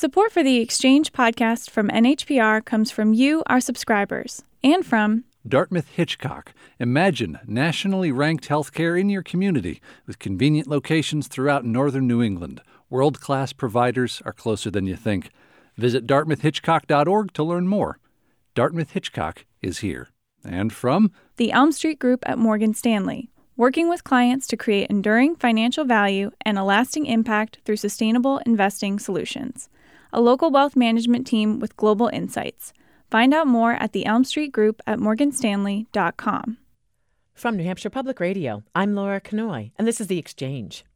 Support for the Exchange podcast from NHPR comes from you, our subscribers, and from Dartmouth Hitchcock. Imagine nationally ranked healthcare in your community with convenient locations throughout northern New England. World-class providers are closer than you think. Visit dartmouthhitchcock.org to learn more. Dartmouth Hitchcock is here. And from the Elm Street Group at Morgan Stanley, working with clients to create enduring financial value and a lasting impact through sustainable investing solutions. A local wealth management team with global insights. Find out more at the Elm Street Group at morganstanley.com. From New Hampshire Public Radio, I'm Laura Kanoy, and this is The Exchange.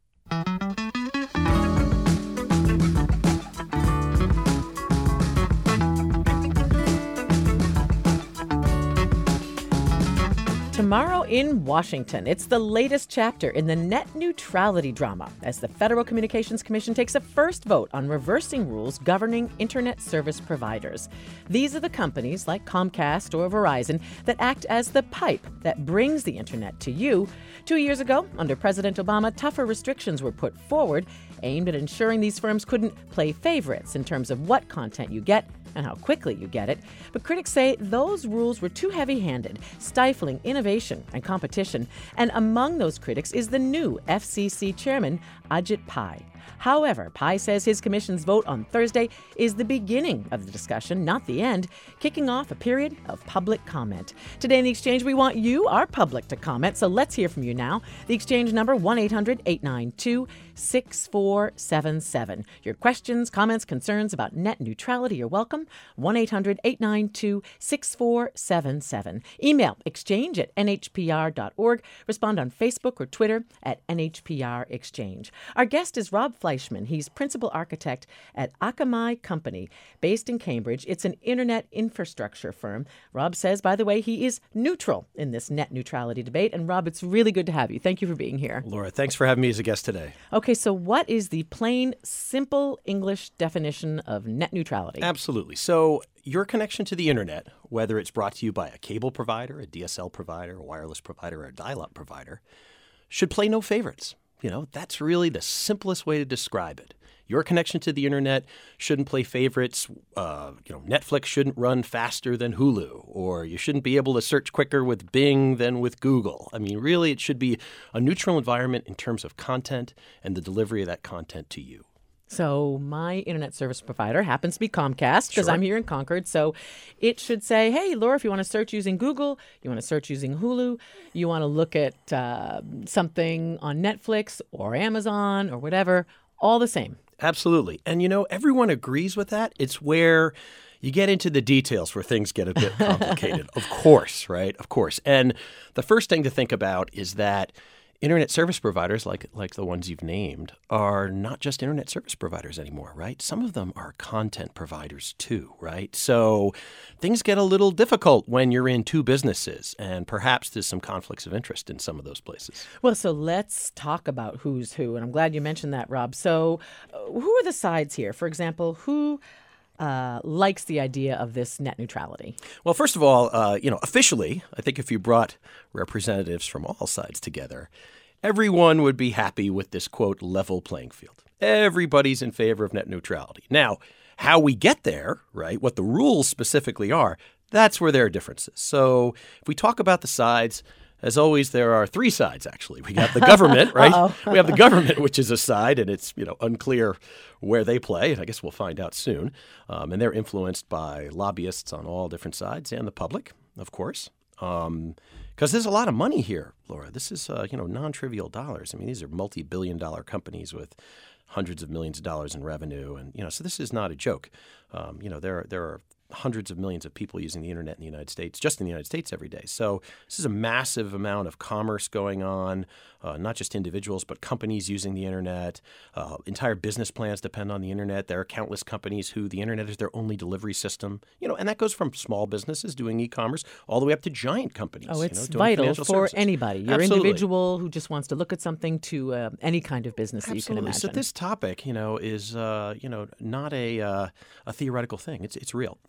Tomorrow in Washington, it's the latest chapter in the net neutrality drama as the Federal Communications Commission takes a first vote on reversing rules governing internet service providers. These are the companies like Comcast or Verizon that act as the pipe that brings the internet to you. 2 years ago, under President Obama, tougher restrictions were put forward aimed at ensuring these firms couldn't play favorites in terms of what content you get and how quickly you get it. But critics say those rules were too heavy-handed, stifling innovation and competition. And among those critics is the new FCC chairman, Ajit Pai. However, Pai says his commission's vote on Thursday is the beginning of the discussion, not the end, kicking off a period of public comment. Today in The Exchange, we want you, our public, to comment, so let's hear from you now. The Exchange number, 1-800-892-6477. Your questions, comments, concerns about net neutrality are welcome. 1-800-892-6477. Email exchange@nhpr.org. Respond on Facebook or Twitter at NHPR Exchange. Our guest is Rob Fleischman. He's principal architect at Akamai Company, based in Cambridge. It's an internet infrastructure firm. Rob says, by the way, he is neutral in this net neutrality debate. And Rob, it's really good to have you. Thank you for being here. Laura, thanks for having me as a guest today. Okay, so what is the plain, simple English definition of net neutrality? Absolutely. So your connection to the internet, whether it's brought to you by a cable provider, a DSL provider, a wireless provider, or a dial-up provider, should play no favorites. You know, that's really the simplest way to describe it. Your connection to the internet shouldn't play favorites. Netflix shouldn't run faster than Hulu, or you shouldn't be able to search quicker with Bing than with Google. I mean, really, it should be a neutral environment in terms of content and the delivery of that content to you. So my internet service provider happens to be Comcast because Sure. I'm here in Concord. So it should say, hey, Laura, if you want to search using Google, you want to search using Hulu, you want to look at something on Netflix or Amazon or whatever, all the same. Absolutely. And, everyone agrees with that. It's where you get into the details where things get a bit complicated. Of course, right? Of course. And the first thing to think about is that internet service providers, like the ones you've named, are not just internet service providers anymore, right? Some of them are content providers too, right? So things get a little difficult when you're in two businesses, and perhaps there's some conflicts of interest in some of those places. Well, so let's talk about who's who, and I'm glad you mentioned that, Rob. So who are the sides here? For example, who likes the idea of this net neutrality? Well, first of all, officially, I think if you brought representatives from all sides together, everyone would be happy with this, quote, level playing field. Everybody's in favor of net neutrality. Now, how we get there, right, what the rules specifically are, that's where there are differences. So if we talk about the sides, as always, there are three sides, actually. We got the government, right? We have the government, which is a side, and it's unclear where they play, and I guess we'll find out soon. And they're influenced by lobbyists on all different sides, and the public, of course. Because there's a lot of money here, Laura. This is, non-trivial dollars. I mean, these are multi-billion-dollar companies with hundreds of millions of dollars in revenue, and so this is not a joke. There are hundreds of millions of people using the internet in the United States, just in the United States every day. So this is a massive amount of commerce going on, not just individuals, but companies using the internet. Entire business plans depend on the internet. There are countless companies who the internet is their only delivery system, and that goes from small businesses doing e-commerce all the way up to giant companies. Oh, it's doing vital financial for services. anybody. Your Absolutely. individual who just wants to look at something to any kind of business that you can imagine. So this topic, is not a theoretical thing. It's real.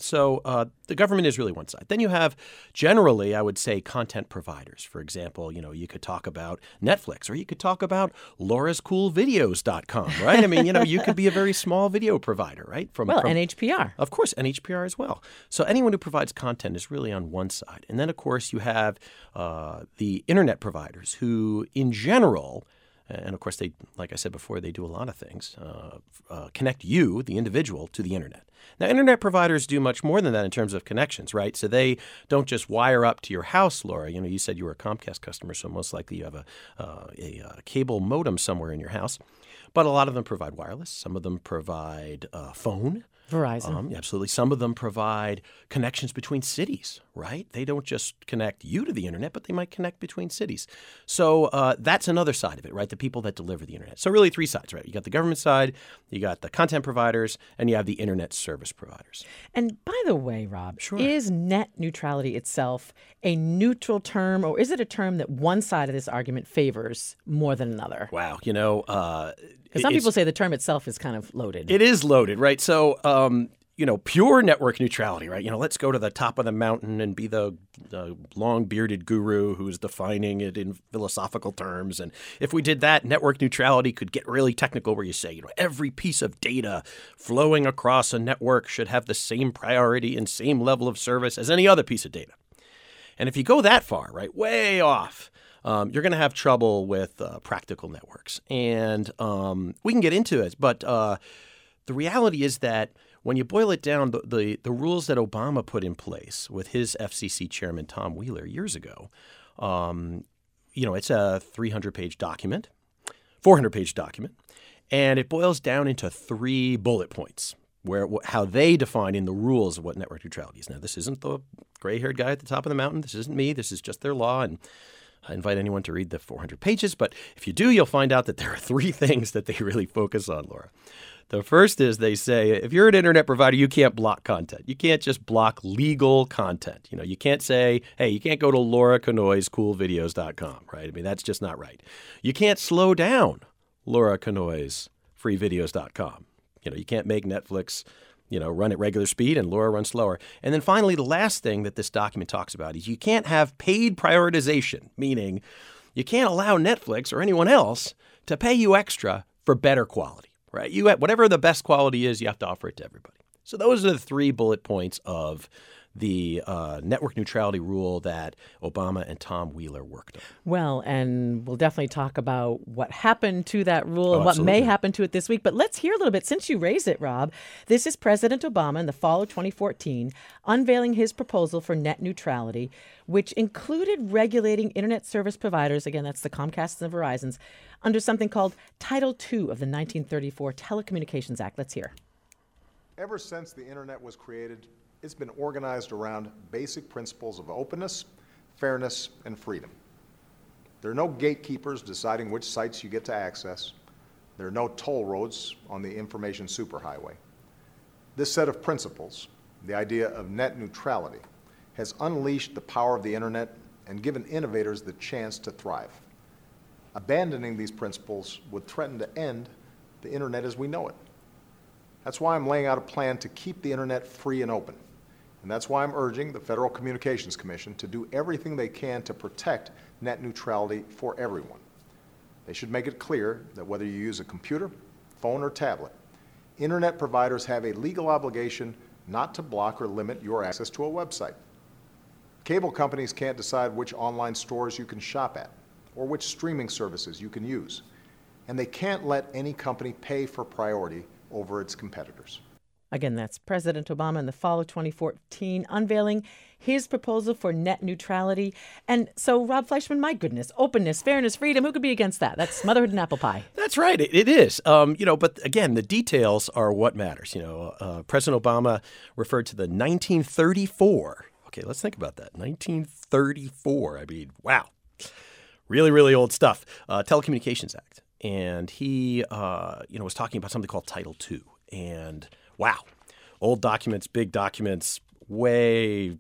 So the government is really one side. Then you have, generally, I would say, content providers. For example, you could talk about Netflix, or you could talk about laurascoolvideos.com, right? I mean, you could be a very small video provider, right? From NHPR. Of course, NHPR as well. So anyone who provides content is really on one side. And then, of course, you have the internet providers who, in general, and of course, they, like I said before, they do a lot of things, connect you, the individual, to the internet. Now, internet providers do much more than that in terms of connections, right? So they don't just wire up to your house, Laura. You said you were a Comcast customer, so most likely you have a cable modem somewhere in your house. But a lot of them provide wireless. Some of them provide phone. Verizon. Absolutely. Some of them provide connections between cities, right? They don't just connect you to the internet, but they might connect between cities. So that's another side of it, right? The people that deliver the internet. So really three sides, right? You got the government side, you got the content providers, and you have the internet service providers. And by the way, Rob, Sure. Is net neutrality itself a neutral term, or is it a term that one side of this argument favors more than another? Wow. Because some people say the term itself is kind of loaded. It is loaded, right? So, pure network neutrality, right? Let's go to the top of the mountain and be the long-bearded guru who's defining it in philosophical terms. And if we did that, network neutrality could get really technical, where you say, every piece of data flowing across a network should have the same priority and same level of service as any other piece of data. And if you go that far, right, way off, you're going to have trouble with practical networks. And we can get into it, but the reality is that when you boil it down, the rules that Obama put in place with his FCC chairman, Tom Wheeler, years ago, it's a 300-page document, 400-page document, and it boils down into 3 bullet points, how they define in the rules of what network neutrality is. Now, this isn't the gray-haired guy at the top of the mountain. This isn't me. This is just their law, and I invite anyone to read the 400 pages. But if you do, you'll find out that there are 3 things that they really focus on, Laura. The first is they say, if you're an internet provider, you can't block content. You can't just block legal content. You can't say, hey, you can't go to Laura Conoy's coolvideos.com, right? I mean, that's just not right. You can't slow down Laura Conoy's freevideos.com. You can't make Netflix, run at regular speed and Laura run slower. And then finally, the last thing that this document talks about is you can't have paid prioritization, meaning you can't allow Netflix or anyone else to pay you extra for better quality, right? Whatever the best quality is, you have to offer it to everybody. So those are the 3 bullet points of the network neutrality rule that Obama and Tom Wheeler worked on. Well, and we'll definitely talk about what happened to that rule and what absolutely. may happen to it this week. But let's hear a little bit, since you raised it, Rob. This is President Obama in the fall of 2014 unveiling his proposal for net neutrality, which included regulating internet service providers, again, that's the Comcasts and the Verizons, under something called Title II of the 1934 Telecommunications Act. Let's hear. Ever since the internet was created, it's been organized around basic principles of openness, fairness, and freedom. There are no gatekeepers deciding which sites you get to access. There are no toll roads on the information superhighway. This set of principles, the idea of net neutrality, has unleashed the power of the internet and given innovators the chance to thrive. Abandoning these principles would threaten to end the internet as we know it. That's why I'm laying out a plan to keep the internet free and open. And that's why I'm urging the Federal Communications Commission to do everything they can to protect net neutrality for everyone. They should make it clear that whether you use a computer, phone, or tablet, internet providers have a legal obligation not to block or limit your access to a website. Cable companies can't decide which online stores you can shop at or which streaming services you can use. And they can't let any company pay for priority over its competitors. Again, that's President Obama in the fall of 2014 unveiling his proposal for net neutrality. And so, Rob Fleischman, my goodness, openness, fairness, freedom, who could be against that? That's motherhood and apple pie. That's right. It is. But again, the details are what matters. President Obama referred to the 1934. Okay, let's think about that. 1934. I mean, wow. Really, really old stuff. Telecommunications Act. And he, was talking about something called Title II. And wow, old documents, big documents, way,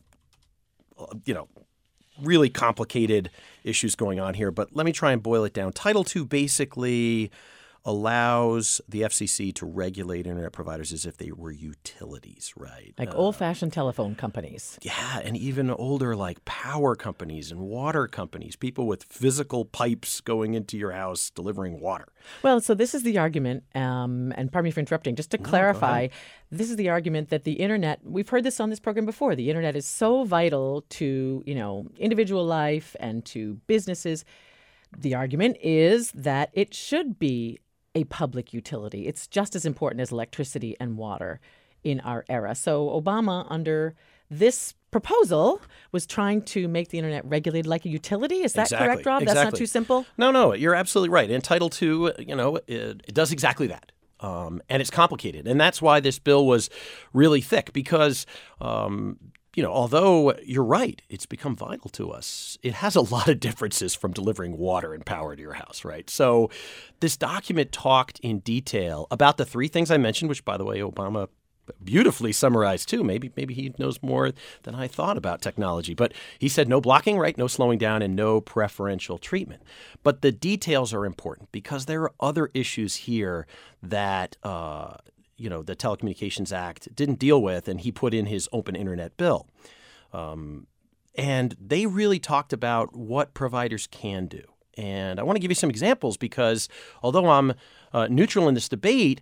really complicated issues going on here. But let me try and boil it down. Title II basically allows the FCC to regulate internet providers as if they were utilities, right? Like old-fashioned telephone companies. Yeah, and even older like power companies and water companies, people with physical pipes going into your house delivering water. Well, so this is the argument, and pardon me for interrupting, just to clarify, this is the argument that the internet, we've heard this on this program before, the internet is so vital to, individual life and to businesses. The argument is that it should be a public utility. It's just as important as electricity and water in our era. So Obama, under this proposal, was trying to make the internet regulated like a utility. Is that correct, Rob? That's not too simple? No, you're absolutely right. And Title II, it does exactly that. And it's complicated. And that's why this bill was really thick because although you're right, it's become vital to us, it has a lot of differences from delivering water and power to your house, right? So this document talked in detail about the three things I mentioned, which, by the way, Obama beautifully summarized too. Maybe he knows more than I thought about technology. But he said no blocking, right? No slowing down and no preferential treatment. But the details are important because there are other issues here that the Telecommunications Act didn't deal with, and he put in his open internet bill. And they really talked about what providers can do. And I want to give you some examples because although I'm neutral in this debate,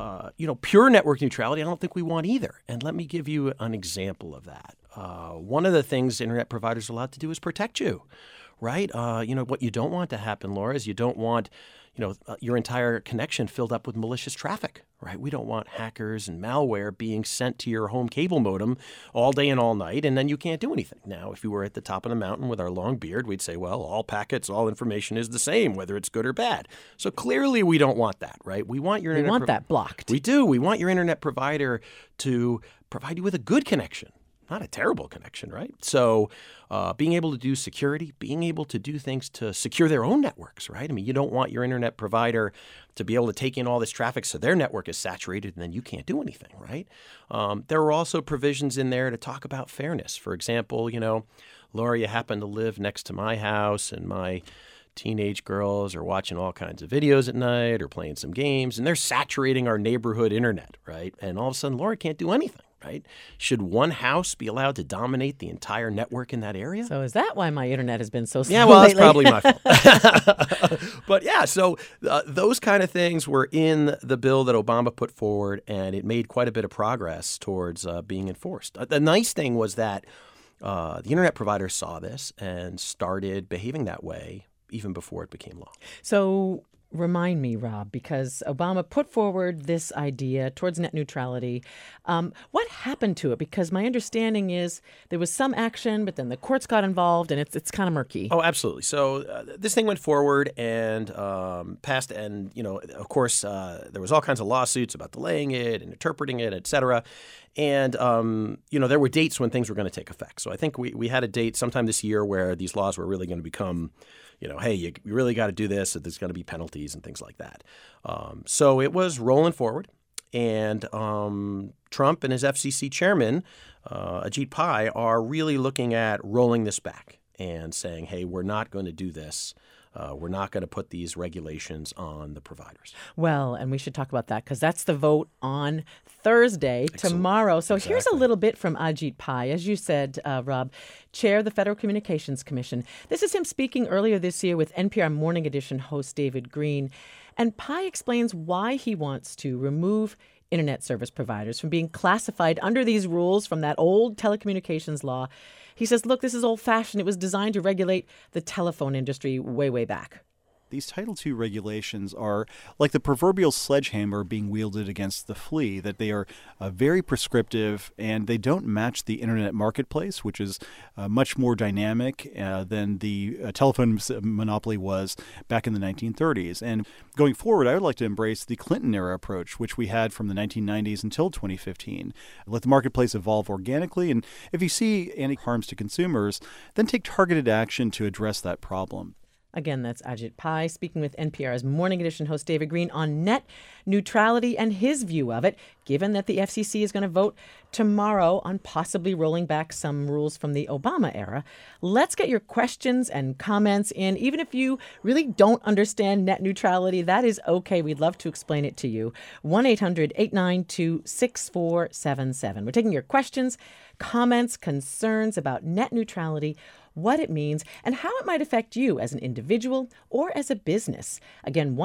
pure network neutrality, I don't think we want either. And let me give you an example of that. One of the things internet providers are allowed to do is protect you, right? What you don't want to happen, Laura, is you don't want your entire connection filled up with malicious traffic, right? We don't want hackers and malware being sent to your home cable modem all day and all night, and then you can't do anything. Now, if we were at the top of the mountain with our long beard, we'd say, well, all packets, all information is the same, whether it's good or bad. So clearly we don't want that, right? We want that blocked. We do. We want your internet provider to provide you with a good connection. Not a terrible connection, right? So being able to do security, being able to do things to secure their own networks, right? I mean, you don't want your internet provider to be able to take in all this traffic so their network is saturated and then you can't do anything, right? There were also provisions in there to talk about fairness. For example, Laura, you happen to live next to my house and my teenage girls are watching all kinds of videos at night or playing some games, and they're saturating our neighborhood internet, right? And all of a sudden, Laura can't do anything, right? Should one house be allowed to dominate the entire network in that area? So is that why my internet has been so slow Yeah, well, lately? That's probably my fault. But yeah, so those kind of things were in the bill that Obama put forward, and it made quite a bit of progress towards being enforced. The nice thing was that the internet providers saw this and started behaving that way even before it became law. So remind me, Rob, because Obama put forward this idea towards net neutrality. What happened to it? Because my understanding is there was some action, but then the courts got involved, and it's kind of murky. Oh, absolutely. So this thing went forward and passed, and of course, there was all kinds of lawsuits about delaying it and interpreting it, et cetera. And, there were dates when things were going to take effect. So I think we had a date sometime this year where these laws were really going to become hey, you really got to do this, so there's going to be penalties and things like that. So it was rolling forward. And Trump and his FCC chairman, Ajit Pai, are really looking at rolling this back and saying, hey, we're not going to do this. We're not going to put these regulations on the providers. Well, and we should talk about that because that's the vote on Thursday, tomorrow. So Here's a little bit from Ajit Pai. As you said, Rob, chair of the Federal Communications Commission. This is him speaking earlier this year with NPR Morning Edition host David Green. And Pai explains why he wants to remove internet service providers from being classified under these rules from that old telecommunications law. He says, look, this is old-fashioned. It was designed to regulate the telephone industry way, way back. These Title II regulations are like the proverbial sledgehammer being wielded against the flea, that they are very prescriptive and they don't match the internet marketplace, which is much more dynamic than the telephone monopoly was back in the 1930s. And going forward, I would like to embrace the Clinton-era approach, which we had from the 1990s until 2015. Let the marketplace evolve organically, and if you see any harms to consumers, then take targeted action to address that problem. Again, that's Ajit Pai speaking with NPR's Morning Edition host David Green on net neutrality and his view of it, given that the FCC is going to vote tomorrow on possibly rolling back some rules from the Obama era. Let's get your questions and comments in. Even if you really don't understand net neutrality, that is okay. We'd love to explain it to you. 1-800-892-6477. We're taking your questions, comments, concerns about net neutrality, what it means, and how it might affect you as an individual or as a business. Again,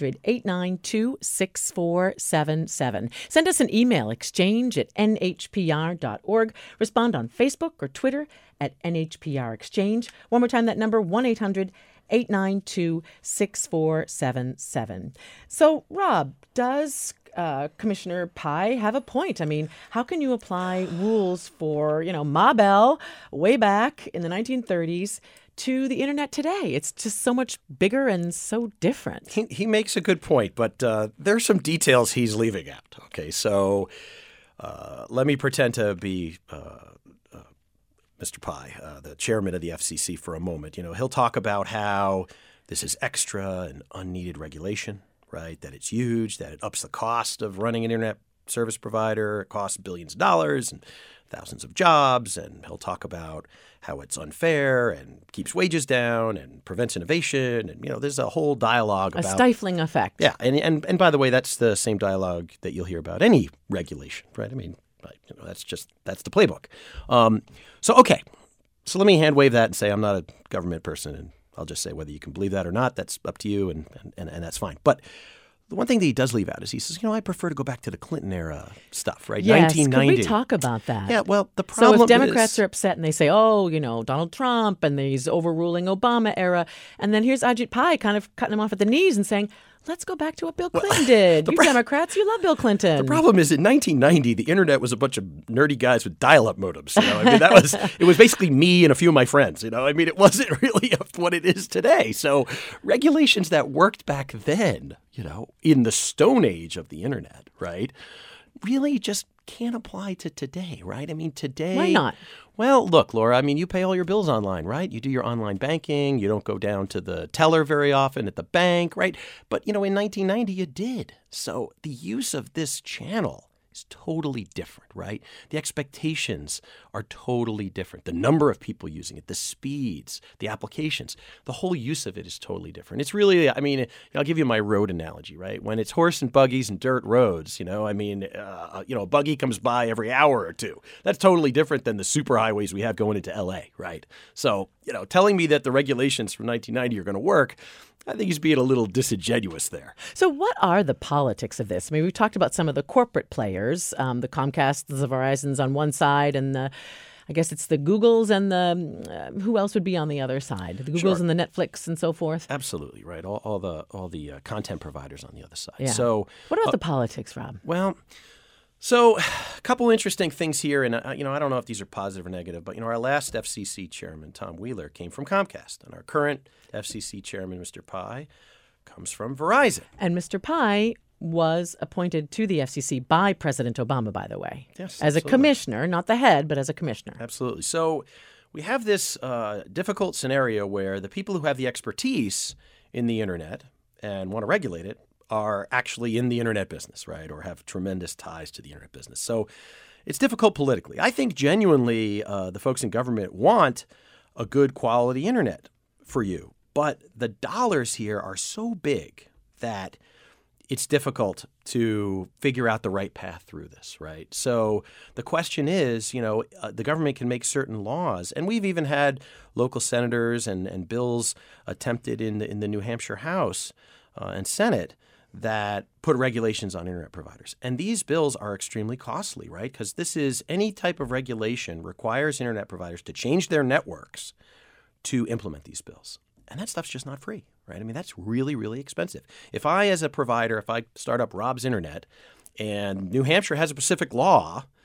1-800-892-6477. Send us an email, exchange@nhpr.org. Respond on Facebook or Twitter @NHPR Exchange. One more time, that number, 1-800-892-6477. So, Rob, does Commissioner Pai have a point? I mean, how can you apply rules for, Ma Bell way back in the 1930s to the internet today? It's just so much bigger and so different. He makes a good point, but there's some details he's leaving out. Okay, so let me pretend to be Mr. Pai, the chairman of the FCC, for a moment. He'll talk about how this is extra and unneeded regulation, right? That it's huge, that it ups the cost of running an internet service provider. It costs billions of dollars and thousands of jobs. And he'll talk about how it's unfair and keeps wages down and prevents innovation. And, there's a whole dialogue about a stifling effect. Yeah. And by the way, that's the same dialogue that you'll hear about any regulation, right? I mean, that's the playbook. Okay. So let me hand wave that and say I'm not a government person, and I'll just say whether you can believe that or not, that's up to you, and that's fine. But the one thing that he does leave out is he says, I prefer to go back to the Clinton era stuff, right? Yes, 1990. Could we talk about that? Yeah, well, the problem is... So if Democrats are upset and they say, Donald Trump and he's overruling Obama era, and then here's Ajit Pai kind of cutting him off at the knees and saying, let's go back to what Bill Clinton did. You Democrats, you love Bill Clinton. The problem is in 1990, the internet was a bunch of nerdy guys with dial-up modems. It was basically me and a few of my friends. It wasn't really what it is today. So regulations that worked back then, in the Stone Age of the internet, right, really just can't apply to today, right? I mean, today... Why not? Well, look, Laura, you pay all your bills online, right? You do your online banking. You don't go down to the teller very often at the bank, right? But, in 1990, you did. So the use of this channel is totally different, right? The expectations are totally different. The number of people using it, the speeds, the applications, the whole use of it is totally different. It's really, I'll give you my road analogy, right? When it's horse and buggies and dirt roads, a buggy comes by every hour or two. That's totally different than the superhighways we have going into LA, right? So, telling me that the regulations from 1990 are going to work, I think he's being a little disingenuous there. So what are the politics of this? I mean, we've talked about some of the corporate players, the Comcasts, the Verizons on one side, and I guess it's the Googles and the who else would be on the other side? The Googles Sure. and the Netflix and so forth. Absolutely, right. All the content providers on the other side. Yeah. So what about the politics, Rob? Well, so a couple interesting things here, and I don't know if these are positive or negative, but our last FCC chairman, Tom Wheeler, came from Comcast, and our current FCC chairman, Mr. Pai, comes from Verizon. And Mr. Pai was appointed to the FCC by President Obama, by the way. Yes, as absolutely. a commissioner, not the head, but as a commissioner. Absolutely. So we have this difficult scenario where the people who have the expertise in the internet and want to regulate it are actually in the internet business, right, or have tremendous ties to the internet business. So it's difficult politically. I think genuinely the folks in government want a good quality internet for you. But the dollars here are so big that it's difficult to figure out the right path through this, right? So the question is, the government can make certain laws, and we've even had local senators and bills attempted in the New Hampshire House and Senate that put regulations on internet providers. And these bills are extremely costly, right? Because any type of regulation requires internet providers to change their networks to implement these bills. And that stuff's just not free, right? I mean, that's really, really expensive. If I, as a provider, if I start up Rob's Internet and New Hampshire has a specific law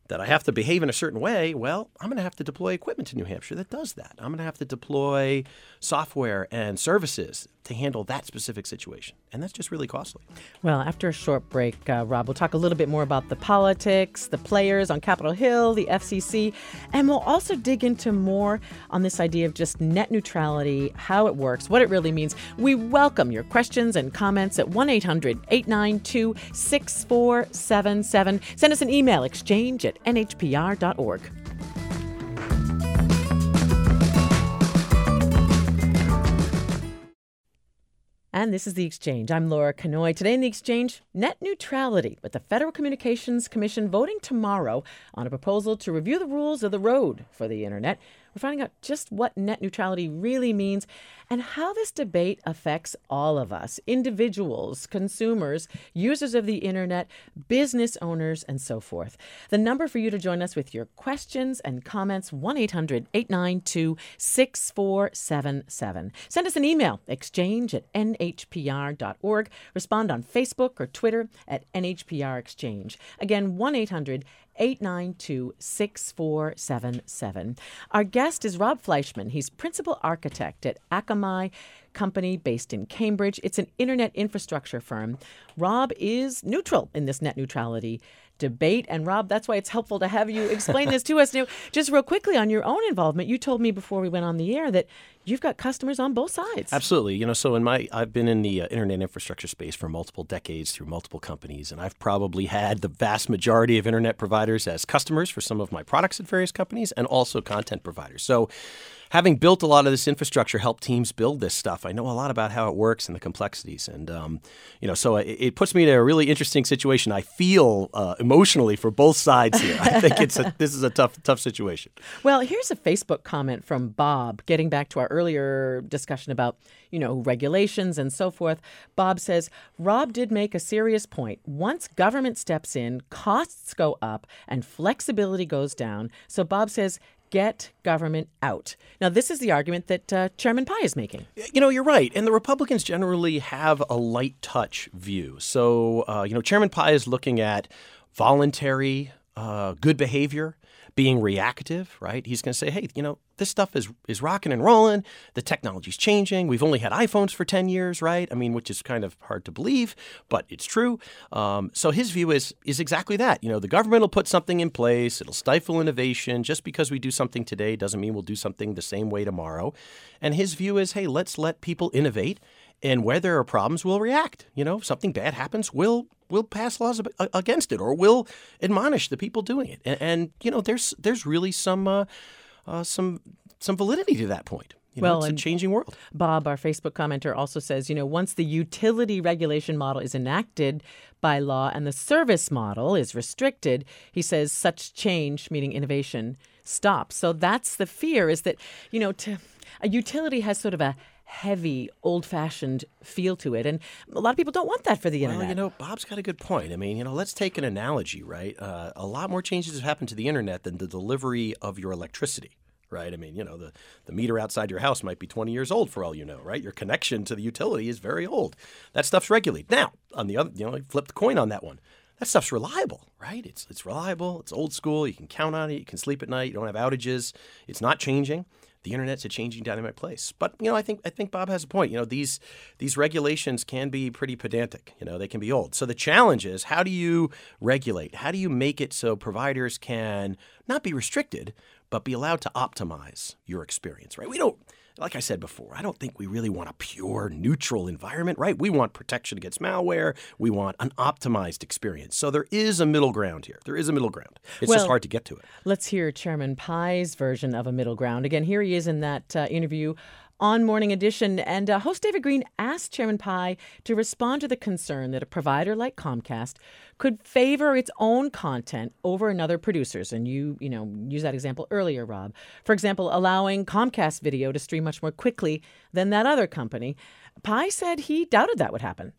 that I have to behave in a certain way, well, I'm going to have to deploy equipment to New Hampshire that does that. I'm going to have to deploy software and services to handle that specific situation. And that's just really costly. Well, after a short break, Rob, we'll talk a little bit more about the politics, the players on Capitol Hill, the FCC, and we'll also dig into more on this idea of just net neutrality, how it works, what it really means. We welcome your questions and comments at 1-800-892-6477. Send us an email, exchange@nhpr.org. And this is The Exchange. I'm Laura Kanoy. Today in The Exchange, net neutrality, with the Federal Communications Commission voting tomorrow on a proposal to review the rules of the road for the Internet. We're finding out just what net neutrality really means and how this debate affects all of us, individuals, consumers, users of the Internet, business owners, and so forth. The number for you to join us with your questions and comments, 1-800-892-6477. Send us an email, exchange@nhpr.org. Respond on Facebook or Twitter at NHPR Exchange. Again, 1-800-892-6477. Our guest is Rob Fleischman. He's principal architect at Akamai Company based in Cambridge. It's an internet infrastructure firm. Rob is neutral in this net neutrality debate. And Rob, that's why it's helpful to have you explain this to us. Now, just real quickly on your own involvement, you told me before we went on the air that you've got customers on both sides. Absolutely. So I've been in the internet infrastructure space for multiple decades through multiple companies, and I've probably had the vast majority of internet providers as customers for some of my products at various companies, and also content providers. So having built a lot of this infrastructure, helped teams build this stuff, I know a lot about how it works and the complexities. And, so it puts me in a really interesting situation. I feel emotionally for both sides here. I think this is a tough situation. Well, here's a Facebook comment from Bob, getting back to our earlier discussion about, regulations and so forth. Bob says, Rob did make a serious point. Once government steps in, costs go up and flexibility goes down. So Bob says, get government out. Now, this is the argument that Chairman Pai is making. You're right. And the Republicans generally have a light touch view. So, Chairman Pai is looking at voluntary good behavior, being reactive, right? He's going to say, hey, this stuff is rocking and rolling. The technology's changing. We've only had iPhones for 10 years, right? I mean, which is kind of hard to believe, but it's true. So his view is exactly that. The government will put something in place. It'll stifle innovation. Just because we do something today doesn't mean we'll do something the same way tomorrow. And his view is, hey, let's let people innovate. And where there are problems, we'll react. If something bad happens, we'll pass laws against it, or we'll admonish the people doing it. And there's really some validity to that point. It's a changing world. Bob, our Facebook commenter, also says, once the utility regulation model is enacted by law and the service model is restricted, he says such change, meaning innovation, stops. So that's the fear, is that, a utility has sort of a heavy, old-fashioned feel to it. And a lot of people don't want that for the internet. Well, Bob's got a good point. I mean, let's take an analogy, right? A lot more changes have happened to the internet than the delivery of your electricity, right? I mean, the meter outside your house might be 20 years old for all you know, right? Your connection to the utility is very old. That stuff's regulated. Now, on the other, flip the coin on that one. That stuff's reliable, right? It's reliable. It's old school. You can count on it. You can sleep at night. You don't have outages. It's not changing. The internet's a changing dynamic place. But, I think Bob has a point. These regulations can be pretty pedantic. They can be old. So the challenge is, how do you regulate? How do you make it so providers can not be restricted, but be allowed to optimize your experience, right? Like I said before, I don't think we really want a pure neutral environment, right? We want protection against malware. We want an optimized experience. So there is a middle ground here. It's just hard to get to it. Let's hear Chairman Pai's version of a middle ground. Again, here he is in that interview on Morning Edition. And host David Green asked Chairman Pai to respond to the concern that a provider like Comcast could favor its own content over another producer's. And you use that example earlier, Rob. For example, allowing Comcast video to stream much more quickly than that other company. Pai said he doubted that would happen.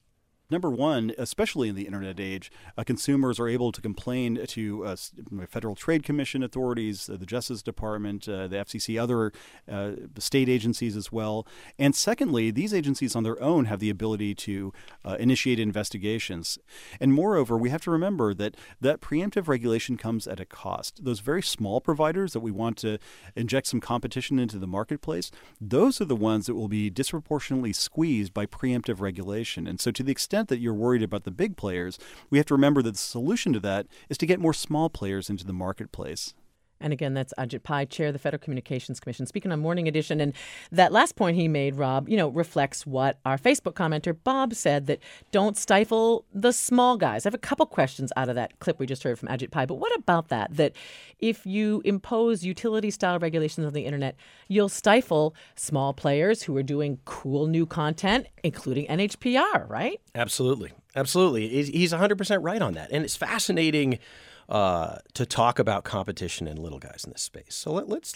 Number one, especially in the internet age, consumers are able to complain to Federal Trade Commission authorities, the Justice Department, the FCC, other state agencies as well. And secondly, these agencies on their own have the ability to initiate investigations. And moreover, we have to remember that preemptive regulation comes at a cost. Those very small providers that we want to inject some competition into the marketplace, those are the ones that will be disproportionately squeezed by preemptive regulation. And so to the extent that you're worried about the big players, we have to remember that the solution to that is to get more small players into the marketplace. And again, that's Ajit Pai, Chair of the Federal Communications Commission, speaking on Morning Edition. And that last point he made, Rob, reflects what our Facebook commenter Bob said, that don't stifle the small guys. I have a couple questions out of that clip we just heard from Ajit Pai. But what about that? That if you impose utility-style regulations on the internet, you'll stifle small players who are doing cool new content, including NHPR, right? Absolutely. Absolutely. He's 100% right on that. And it's fascinating to talk about competition and little guys in this space. So let's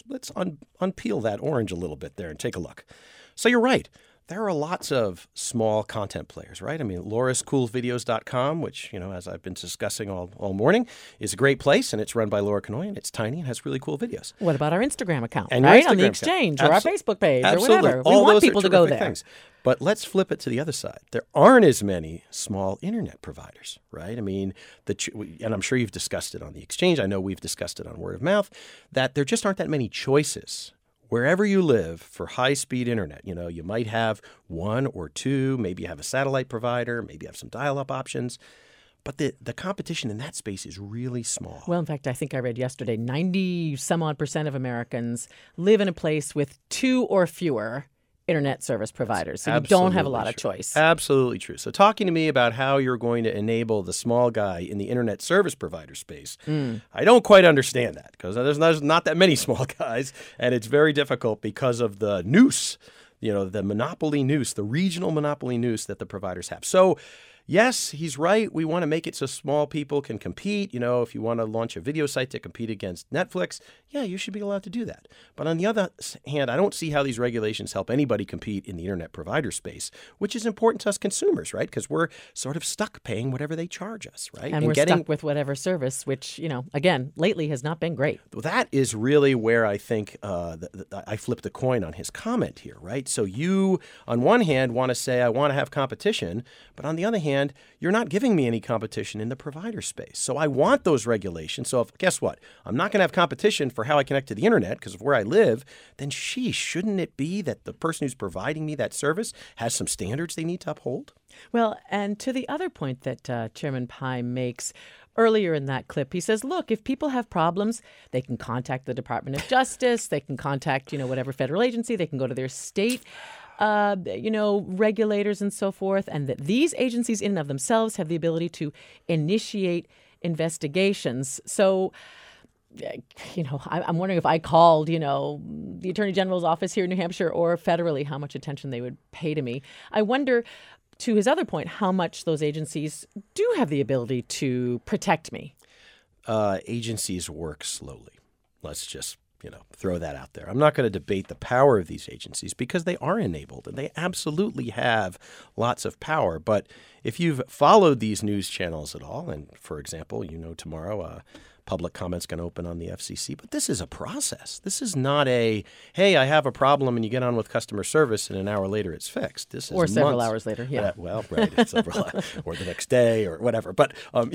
unpeel that orange a little bit there and take a look. So you're right. There are lots of small content players, right? I mean, laurascoolvideos.com, which, as I've been discussing all morning, is a great place, and it's run by Laura Kanoy, and it's tiny and has really cool videos. What about our Instagram account, and right? Instagram On the Exchange or our Facebook page or Absolutely. whatever. All we want those people are to go terrific there. Things. But let's flip it to the other side. There aren't as many small internet providers, right? I mean, and I'm sure you've discussed it on the Exchange. I know we've discussed it on Word of Mouth, that there just aren't that many choices. Wherever you live for high-speed internet, you might have one or two, maybe you have a satellite provider, maybe you have some dial-up options. But the competition in that space is really small. Well, in fact, I think I read yesterday, 90-some-odd% of Americans live in a place with two or fewer internet service providers. So you don't have a lot of choice. Absolutely true. So talking to me about how you're going to enable the small guy in the internet service provider space, I don't quite understand that, because there's not that many small guys, and it's very difficult because of the noose, the monopoly noose, the regional monopoly noose that the providers have. So yes, he's right. We want to make it so small people can compete. If you want to launch a video site to compete against Netflix, yeah, you should be allowed to do that. But on the other hand, I don't see how these regulations help anybody compete in the internet provider space, which is important to us consumers, right? Because we're sort of stuck paying whatever they charge us, right? And we're stuck with whatever service, which, again, lately has not been great. That is really where I think I flipped the coin on his comment here, right? So you, on one hand, want to say, I want to have competition, but on the other hand, you're not giving me any competition in the provider space. So I want those regulations. So guess what? I'm not going to have competition for how I connect to the internet because of where I live. Then shouldn't it be that the person who's providing me that service has some standards they need to uphold? Well, and to the other point that Chairman Pai makes earlier in that clip, he says, look, if people have problems, they can contact the Department of Justice, they can contact, whatever federal agency, they can go to their state regulators and so forth, and that these agencies in and of themselves have the ability to initiate investigations. So, I'm wondering if I called, the Attorney General's office here in New Hampshire or federally, how much attention they would pay to me. I wonder, to his other point, how much those agencies do have the ability to protect me. Agencies work slowly. Let's just throw that out there. I'm not going to debate the power of these agencies because they are enabled and they absolutely have lots of power. But if you've followed these news channels at all, and for example, tomorrow public comment's going to open on the FCC, but this is a process. This is not hey, I have a problem and you get on with customer service and an hour later it's fixed. This is or several hours later, yeah. Right, it's several or the next day or whatever. But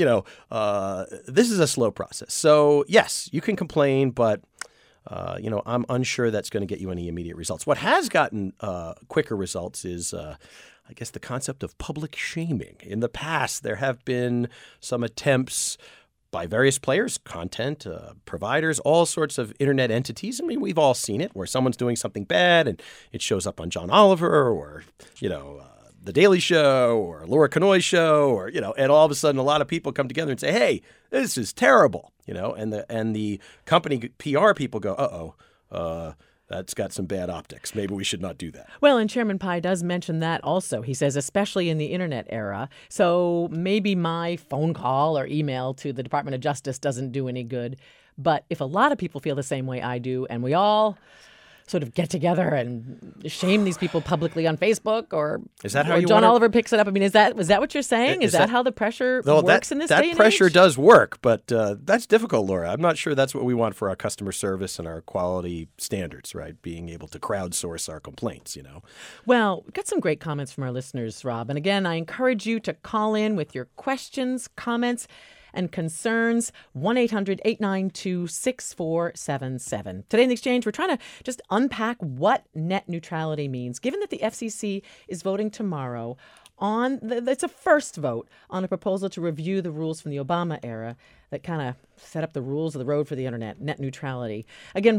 this is a slow process. So yes, you can complain, but I'm unsure that's going to get you any immediate results. What has gotten quicker results is, I guess, the concept of public shaming. In the past, there have been some attempts by various players, content providers, all sorts of internet entities. I mean, we've all seen it, where someone's doing something bad and it shows up on John Oliver or, The Daily Show or Laura Kanoy's show, or and all of a sudden a lot of people come together and say, "Hey, this is terrible," and the company PR people go, that's got some bad optics. Maybe we should not do that. Well, and Chairman Pai does mention that also. He says, especially in the internet era. So maybe my phone call or email to the Department of Justice doesn't do any good. But if a lot of people feel the same way I do, and we all sort of get together and shame these people publicly on Facebook, or is that how or you John wanna... Oliver picks it up? I mean, is that what you're saying? Is that how the pressure works in this day and age? That pressure does work, but that's difficult, Laura. I'm not sure that's what we want for our customer service and our quality standards, right? Being able to crowdsource our complaints, Well, we've got some great comments from our listeners, Rob. And again, I encourage you to call in with your questions, comments, and concerns, 1-800-892-6477. Today in the Exchange, we're trying to just unpack what net neutrality means, given that the FCC is voting tomorrow on, it's a first vote on a proposal to review the rules from the Obama era that kind of set up the rules of the road for the internet, net neutrality. Again,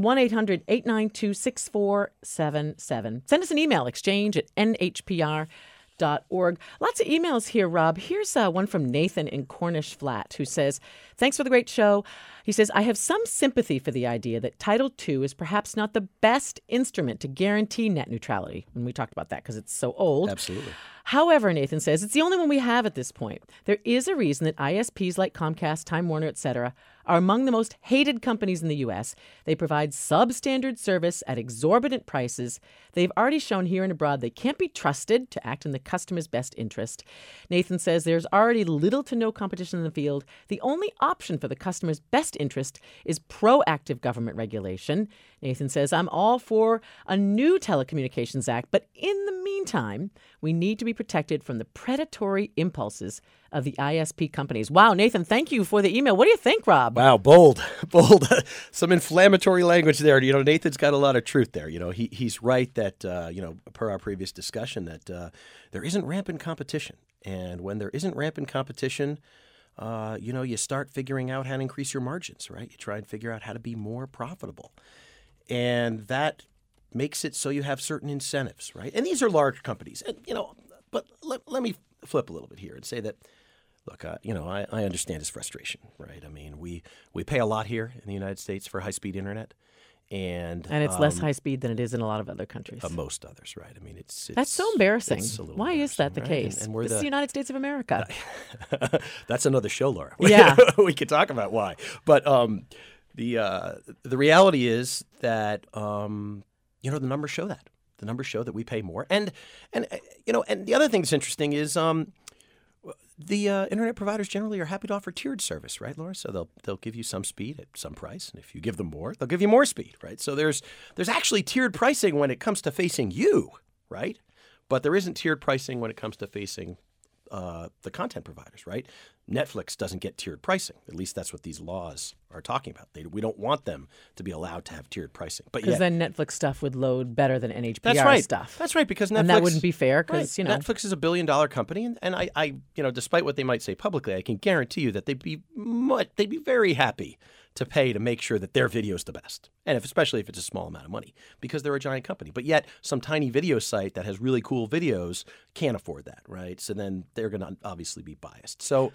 1-800-892-6477. Send us an email, exchange@nhpr.org. Lots of emails here, Rob. Here's one from Nathan in Cornish Flat, who says, thanks for the great show. He says, I have some sympathy for the idea that Title II is perhaps not the best instrument to guarantee net neutrality. And we talked about that because it's so old. Absolutely. However, Nathan says, it's the only one we have at this point. There is a reason that ISPs like Comcast, Time Warner, etc., are among the most hated companies in the U.S. They provide substandard service at exorbitant prices. They've already shown here and abroad they can't be trusted to act in the customer's best interest. Nathan says there's already little to no competition in the field. The only option for the customer's best interest is proactive government regulation. Nathan says, I'm all for a new Telecommunications Act, but in the meantime, we need to be protected from the predatory impulses of the ISP companies. Wow, Nathan, thank you for the email. What do you think, Rob? Wow, bold. Some inflammatory language there. Nathan's got a lot of truth there. He's right that, per our previous discussion, that there isn't rampant competition. And when there isn't rampant competition, you start figuring out how to increase your margins, right? You try and figure out how to be more profitable. And that makes it so you have certain incentives, right? And these are large companies. And, but let me flip a little bit here and say that, look, I understand his frustration, right? I mean, we pay a lot here in the United States for high-speed internet. And it's less high-speed than it is in a lot of other countries. Most others, right? I mean, it's that's so embarrassing. Why is that the right? case? And we're this is the United States of America. That's another show, Laura. Yeah. We could talk about why. But the reality is that the numbers show that. The numbers show that we pay more. And the other thing that's interesting is the internet providers generally are happy to offer tiered service, right, Laura? So they'll give you some speed at some price, and if you give them more, they'll give you more speed, right? So there's actually tiered pricing when it comes to facing you, right? But there isn't tiered pricing when it comes to facing the content providers, right? Netflix doesn't get tiered pricing. At least that's what these laws are talking about. We don't want them to be allowed to have tiered pricing. Because then Netflix stuff would load better than NHPR that's right. stuff. That's right, because Netflix... And that wouldn't be fair because, Netflix is a billion-dollar company, and I despite what they might say publicly, I can guarantee you that they'd be very happy to pay to make sure that their video is the best, and especially if it's a small amount of money, because they're a giant company. But yet, some tiny video site that has really cool videos can't afford that, right? So then they're going to obviously be biased. So,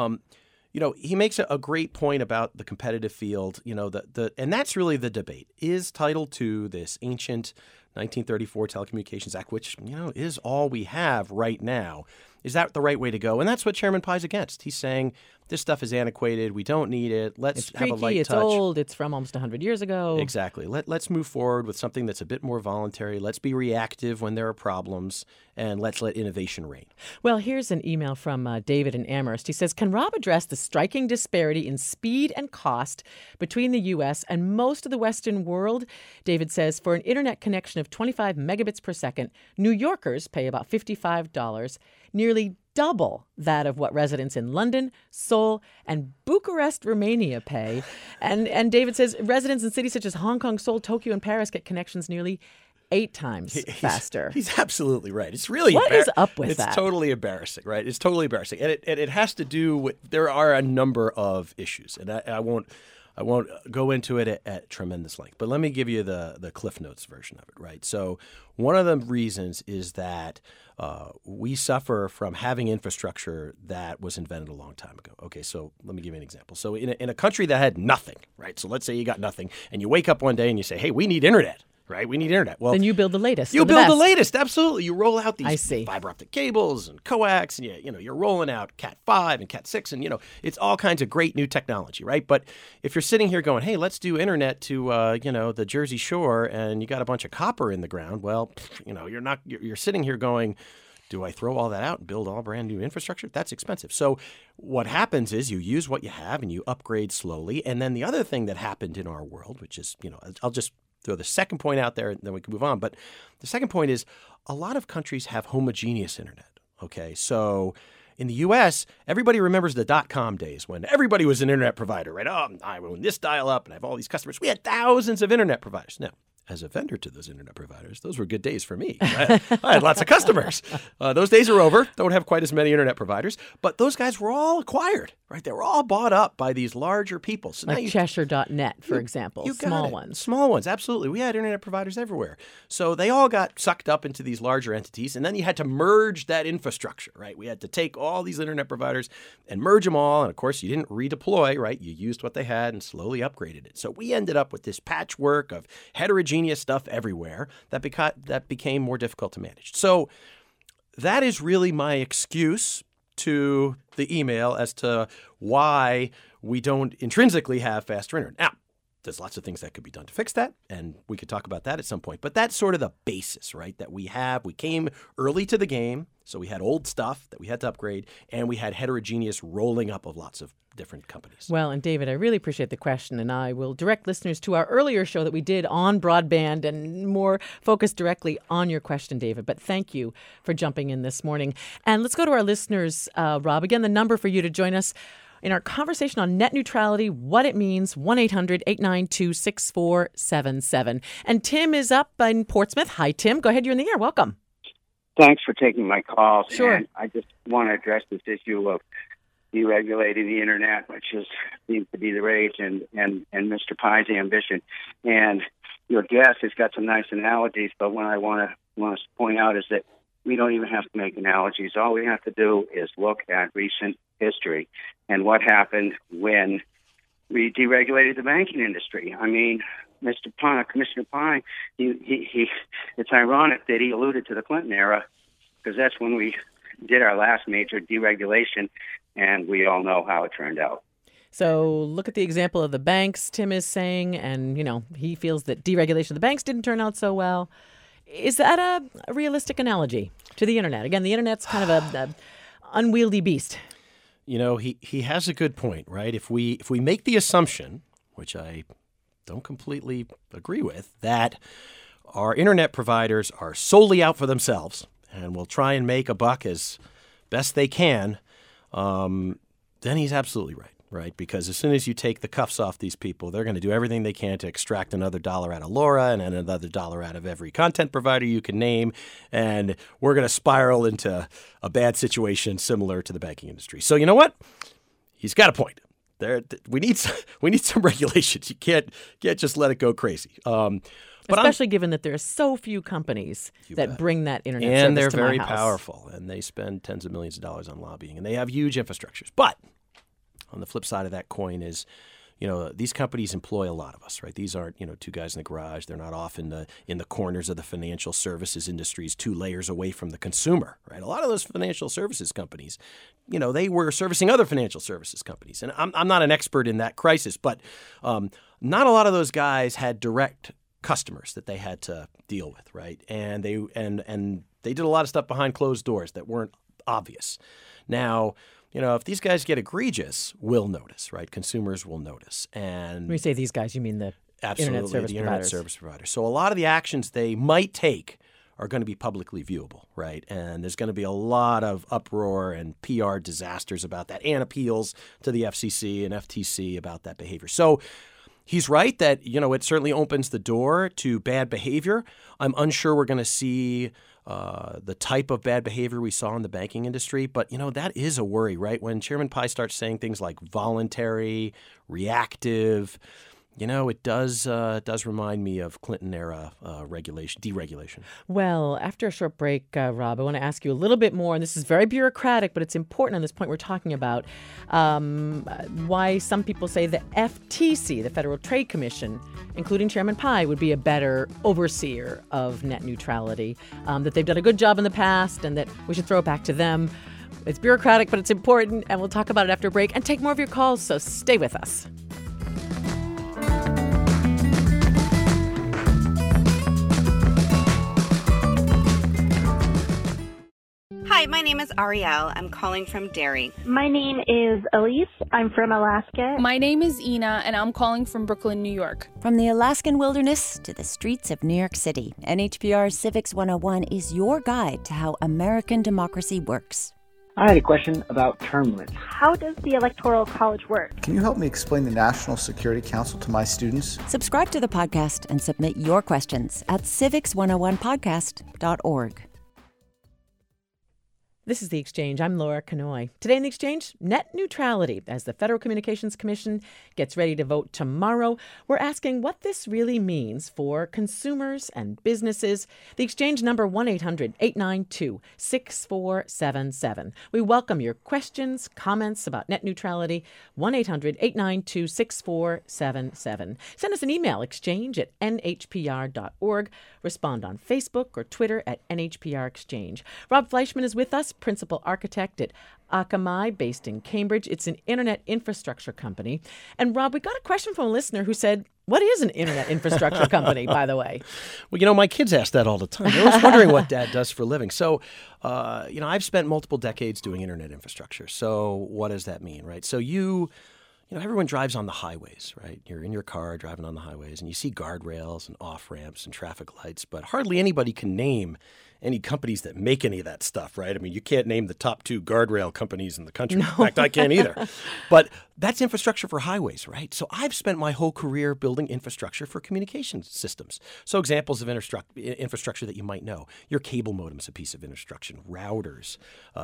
he makes a great point about the competitive field. And that's really the debate: is Title II, this ancient 1934 Telecommunications Act, which is all we have right now, is that the right way to go? And that's what Chairman Pai's against. He's saying this stuff is antiquated. We don't need it. Let's have a light touch. It's old. It's from almost 100 years ago. Exactly. Let's move forward with something that's a bit more voluntary. Let's be reactive when there are problems, and let's let innovation reign. Well, here's an email from David in Amherst. He says, can Rob address the striking disparity in speed and cost between the U.S. and most of the Western world? David says, for an internet connection of 25 megabits per second, New Yorkers pay about $55, nearly double that of what residents in London, Seoul, and Bucharest, Romania pay. And David says residents in cities such as Hong Kong, Seoul, Tokyo, and Paris get connections nearly 8 times faster. He's absolutely right. It's really what is up with that? It's totally embarrassing, right? It's totally embarrassing, and it has to do with there are a number of issues, and I won't go into it at tremendous length, but let me give you the Cliff Notes version of it, right? So one of the reasons is that we suffer from having infrastructure that was invented a long time ago. Okay, so let me give you an example. So in a country that had nothing, right? So let's say you got nothing, and you wake up one day and you say, hey, we need internet. right? We need internet. Well, then you build the latest. You the build the best. latest, absolutely. You roll out I these see. fiber optic cables and coax, and you're rolling out Cat 5 and Cat 6, and it's all kinds of great new technology, right? But if you're sitting here going, hey, let's do internet to the Jersey Shore, and you got a bunch of copper in the ground, well, you're sitting here going, do I throw all that out and build all brand new infrastructure? That's expensive. So what happens is you use what you have and you upgrade slowly. And then the other thing that happened in our world, which is, I'll just throw the second point out there and then we can move on. But the second point is a lot of countries have homogeneous internet. Okay, so in the U.S., everybody remembers the .com days when everybody was an internet provider, right? Oh, I own this dial-up and I have all these customers. We had thousands of internet providers. Now, as a vendor to those internet providers, those were good days for me. I had lots of customers. Those days are over. Don't have quite as many internet providers. But those guys were all acquired, right? They were all bought up by these larger people. So like Cheshire.net, for example, small ones. Small ones, absolutely. We had internet providers everywhere. So they all got sucked up into these larger entities, and then you had to merge that infrastructure, right? We had to take all these internet providers and merge them all, and of course, you didn't redeploy, right? You used what they had and slowly upgraded it. So we ended up with this patchwork of heterogeneous stuff everywhere that became more difficult to manage. So that is really my excuse to the email as to why we don't intrinsically have faster internet. Now, there's lots of things that could be done to fix that, and we could talk about that at some point. But that's sort of the basis, right, that we have. We came early to the game, so we had old stuff that we had to upgrade, and we had heterogeneous rolling up of lots of different companies. Well, and David, I really appreciate the question, and I will direct listeners to our earlier show that we did on broadband and more focused directly on your question, David. But thank you for jumping in this morning. And let's go to our listeners, Rob. Again, the number for you to join us in our conversation on net neutrality, what it means, 1-800-892-6477. And Tim is up in Portsmouth. Hi, Tim. Go ahead. You're in the air. Welcome. Thanks for taking my call. Sure. And I just want to address this issue of deregulating the internet, which seems to be the rage, and Mr. Pye's ambition. And your guest has got some nice analogies, but what I want to point out is that we don't even have to make analogies. All we have to do is look at recent history and what happened when we deregulated the banking industry. I mean, Mr. Pye, Commissioner Pye, he it's ironic that he alluded to the Clinton era, because that's when we did our last major deregulation, and we all know how it turned out. So look at the example of the banks, Tim is saying, and, he feels that deregulation of the banks didn't turn out so well. Is that a realistic analogy to the internet? Again, the internet's kind of a unwieldy beast. He has a good point, right? If we make the assumption, which I don't completely agree with, that our internet providers are solely out for themselves and will try and make a buck as best they can, then he's absolutely right? Because as soon as you take the cuffs off these people, they're going to do everything they can to extract another dollar out of Laura and another dollar out of every content provider you can name, and we're going to spiral into a bad situation similar to the banking industry. So you know what? He's got a point. We need some regulations. You can't just let it go crazy. Especially given that there are so few companies that bring that internet service to my house. And they're very powerful, and they spend tens of millions of dollars on lobbying, and they have huge infrastructures. But on the flip side of that coin is, these companies employ a lot of us, right? These aren't, two guys in the garage. They're not off in the corners of the financial services industries 2 layers away from the consumer, right? A lot of those financial services companies, they were servicing other financial services companies. And I'm not an expert in that crisis, but not a lot of those guys had direct customers that they had to deal with, right? And they did a lot of stuff behind closed doors that weren't obvious. Now, if these guys get egregious, we'll notice, right? Consumers will notice. And when you say these guys, you mean the internet service providers. So a lot of the actions they might take are going to be publicly viewable, right? And there's going to be a lot of uproar and PR disasters about that, and appeals to the FCC and FTC about that behavior. So he's right that, it certainly opens the door to bad behavior. I'm unsure we're going to see the type of bad behavior we saw in the banking industry. But, that is a worry, right? When Chairman Pye starts saying things like voluntary, reactive, it does remind me of Clinton-era deregulation. Well, after a short break, Rob, I want to ask you a little bit more, and this is very bureaucratic, but it's important on this point we're talking about, why some people say the FTC, the Federal Trade Commission, including Chairman Pai, would be a better overseer of net neutrality, that they've done a good job in the past and that we should throw it back to them. It's bureaucratic, but it's important, and we'll talk about it after a break and take more of your calls, so stay with us. Hi, my name is Ariel. I'm calling from Derry. My name is Elise. I'm from Alaska. My name is Ina, and I'm calling from Brooklyn, New York. From the Alaskan wilderness to the streets of New York City, NHPR Civics 101 is your guide to how American democracy works. I had a question about term limits. How does the Electoral College work? Can you help me explain the National Security Council to my students? Subscribe to the podcast and submit your questions at civics101podcast.org. This is The Exchange. I'm Laura Kanoy. Today in The Exchange, net neutrality. As the Federal Communications Commission gets ready to vote tomorrow, we're asking what this really means for consumers and businesses. The Exchange number 1-800-892-6477. We welcome your questions, comments about net neutrality. 1-800-892-6477. Send us an email, exchange@nhpr.org. Respond on Facebook or Twitter at NHPR Exchange. Rob Fleischman is with us, principal architect at Akamai, based in Cambridge. It's an internet infrastructure company. And Rob, we got a question from a listener who said, what is an internet infrastructure company, by the way? Well, my kids ask that all the time. They're always wondering what Dad does for a living. So, I've spent multiple decades doing internet infrastructure. So what does that mean, right? So everyone drives on the highways, right? You're in your car driving on the highways, and you see guardrails and off-ramps and traffic lights, but hardly anybody can name any companies that make any of that stuff, right? I mean, you can't name the top 2 guardrail companies in the country. No. In fact, I can't either. But that's infrastructure for highways, right? So I've spent my whole career building infrastructure for communications systems. So examples of infrastructure that you might know. Your cable modem is a piece of infrastructure. Routers,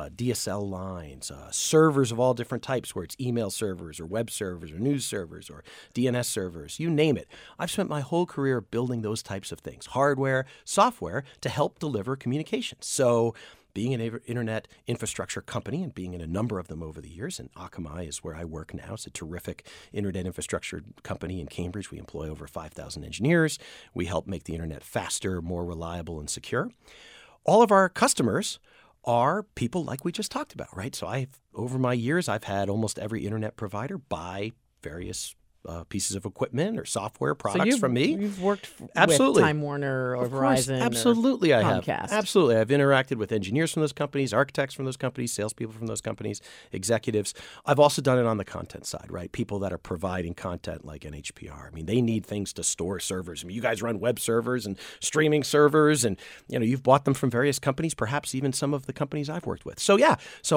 DSL lines, servers of all different types, where it's email servers or web servers or news servers or DNS servers, you name it. I've spent my whole career building those types of things, hardware, software, to help deliver communications. So being an internet infrastructure company and being in a number of them over the years, and Akamai is where I work now. It's a terrific internet infrastructure company in Cambridge. We employ over 5,000 engineers. We help make the internet faster, more reliable, and secure. All of our customers are people like we just talked about, right? So over my years, I've had almost every internet provider buy various pieces of equipment or software products from me. You've worked Absolutely. with Time Warner or Of course, Verizon absolutely, or I Comcast. have. Absolutely. I've interacted with engineers from those companies, architects from those companies, salespeople from those companies, executives. I've also done it on the content side, right? People that are providing content like NHPR. I mean, they need things to store servers. I mean, you guys run web servers and streaming servers, and you've bought them from various companies, perhaps even some of the companies I've worked with. So yeah,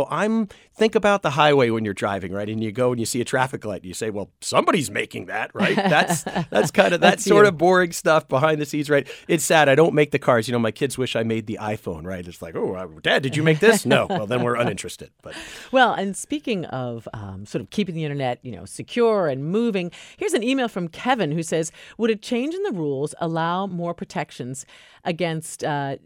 think about the highway when you're driving, right? And you go and you see a traffic light and you say, well, somebody's making that, right? That's kind of that sort of boring stuff behind the scenes, right? It's sad. I don't make the cars. My kids wish I made the iPhone, right? It's like, oh, Dad, did you make this? No. Well, then we're uninterested. But well, and speaking of sort of keeping the internet, secure and moving, here's an email from Kevin who says, would a change in the rules allow more protections against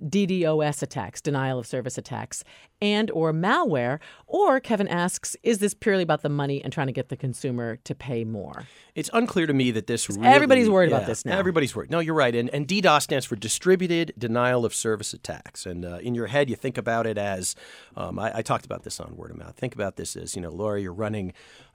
DDoS attacks, denial of service attacks, and or malware? Or Kevin asks, is this purely about the money and trying to get the consumer to pay more? It's unclear to me that this really... Everybody's worried about this now. Everybody's worried. No, you're right. And DDoS stands for Distributed Denial of Service Attacks. And in your head, you think about it as, I talked about this on Word of Mouth. Think about this as, Laura, you're running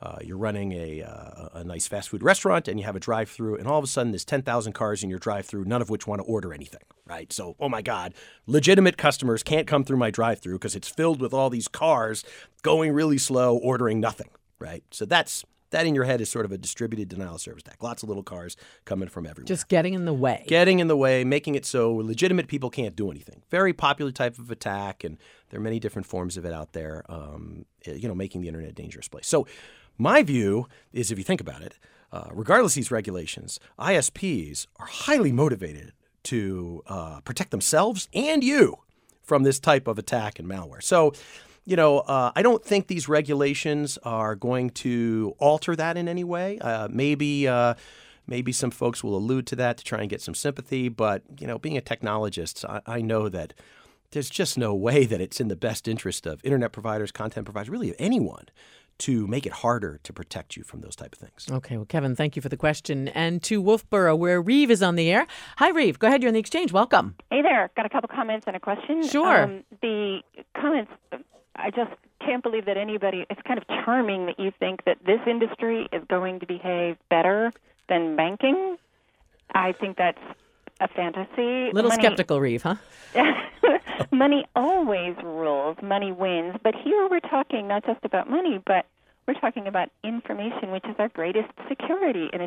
a nice fast food restaurant, and you have a drive-through, and all of a sudden there's 10,000 cars in your drive-through, none of which want to order anything, right? So, oh my God, legitimate customers can't come through my drive-through because it's filled with all these cars going really slow, ordering nothing, right? So that in your head is sort of a distributed denial of service attack. Lots of little cars coming from everywhere. Just getting in the way. Getting in the way, making it so legitimate people can't do anything. Very popular type of attack, and there are many different forms of it out there, making the internet a dangerous place. So my view is, if you think about it, regardless of these regulations, ISPs are highly motivated to protect themselves and you from this type of attack and malware. So, I don't think these regulations are going to alter that in any way. Maybe some folks will allude to that to try and get some sympathy. But, being a technologist, I know that there's just no way that it's in the best interest of internet providers, content providers, really anyone, to make it harder to protect you from those type of things. Okay, well, Kevin, thank you for the question. And to Wolfboro, where Reeve is on the air. Hi, Reeve. Go ahead. You're on the Exchange. Welcome. Hey there. Got a couple comments and a question. Sure. The comments, I just can't believe that anybody, it's kind of charming that you think that this industry is going to behave better than banking. I think that's a fantasy. Little skeptical, Reeve, huh? Money always rules. Money wins. But here we're talking not just about money, but we're talking about information, which is our greatest security in a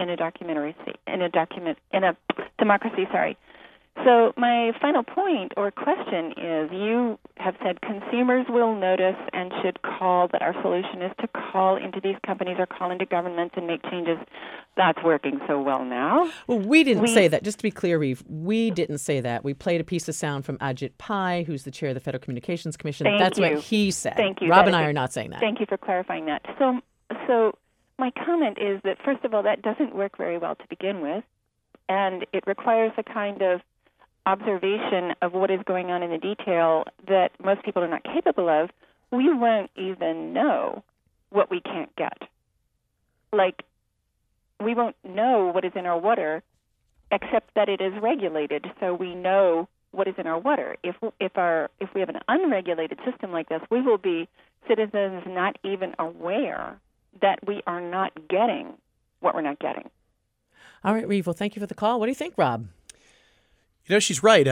democracy. Sorry. So my final point or question is, you have said consumers will notice and should call, that our solution is to call into these companies or call into governments and make changes. That's working so well now. Well, we didn't say that. Just to be clear, Reeve, we didn't say that. We played a piece of sound from Ajit Pai, who's the chair of the Federal Communications Commission. That's what he said. Thank you. Rob and I are not saying that. Thank you for clarifying that. So my comment is that, first of all, that doesn't work very well to begin with, and it requires a kind of observation of what is going on in the detail that most people are not capable of. We won't even know what we can't get. Like, we won't know what is in our water except that it is regulated, so we know what is in our water. If we have an unregulated system like this, we will be citizens not even aware that we are not getting what we're not getting. All right, Reeve, well, thank you for the call. What do you think, Rob? She's right.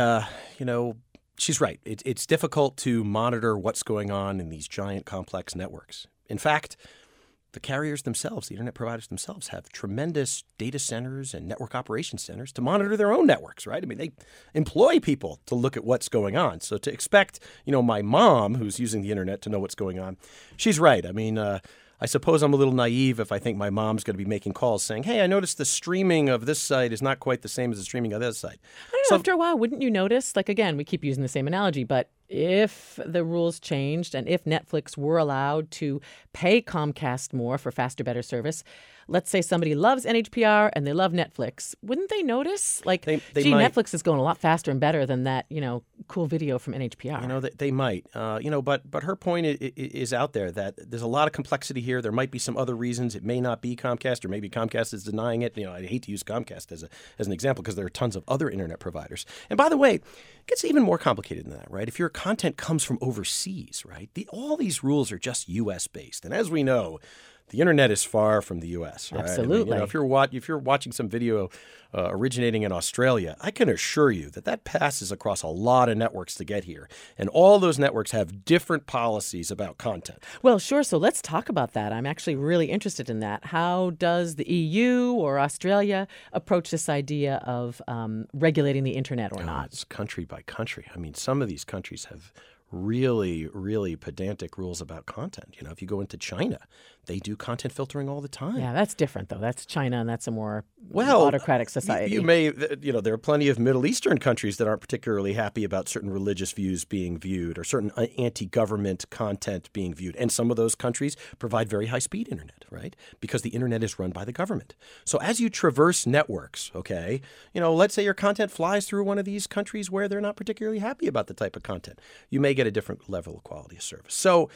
She's right. It's difficult to monitor what's going on in these giant, complex networks. In fact, the carriers themselves, the internet providers themselves, have tremendous data centers and network operations centers to monitor their own networks, right? I mean, they employ people to look at what's going on. So to expect, my mom, who's using the internet, to know what's going on, she's right. I mean, I suppose I'm a little naive if I think my mom's going to be making calls saying, hey, I noticed the streaming of this site is not quite the same as the streaming of this site. I don't know, after a while, wouldn't you notice? Like, again, we keep using the same analogy, but if the rules changed and if Netflix were allowed to pay Comcast more for faster, better service, let's say somebody loves NHPR and they love Netflix, wouldn't they notice? Like, they might. Netflix is going a lot faster and better than that, cool video from NHPR. They might. But her point is out there that there's a lot of complexity here. There might be some other reasons. It may not be Comcast, or maybe Comcast is denying it. I hate to use Comcast as an example because there are tons of other internet providers. And by the way, it gets even more complicated than that, right? If your content comes from overseas, right? All these rules are just U.S. based. And as we know, the internet is far from the U.S., right? Absolutely. I mean, if you're watching some video originating in Australia, I can assure you that passes across a lot of networks to get here. And all those networks have different policies about content. Well, sure. So let's talk about that. I'm actually really interested in that. How does the EU or Australia approach this idea of regulating the internet or not? It's country by country. I mean, some of these countries have really, really pedantic rules about content. If you go into China, they do content filtering all the time. Yeah, that's different, though. That's China, and that's a more autocratic society. You may, there are plenty of Middle Eastern countries that aren't particularly happy about certain religious views being viewed or certain anti-government content being viewed. And some of those countries provide very high-speed internet, right? Because the internet is run by the government. So as you traverse networks, okay, let's say your content flies through one of these countries where they're not particularly happy about the type of content. You may get a different level of quality of service. So,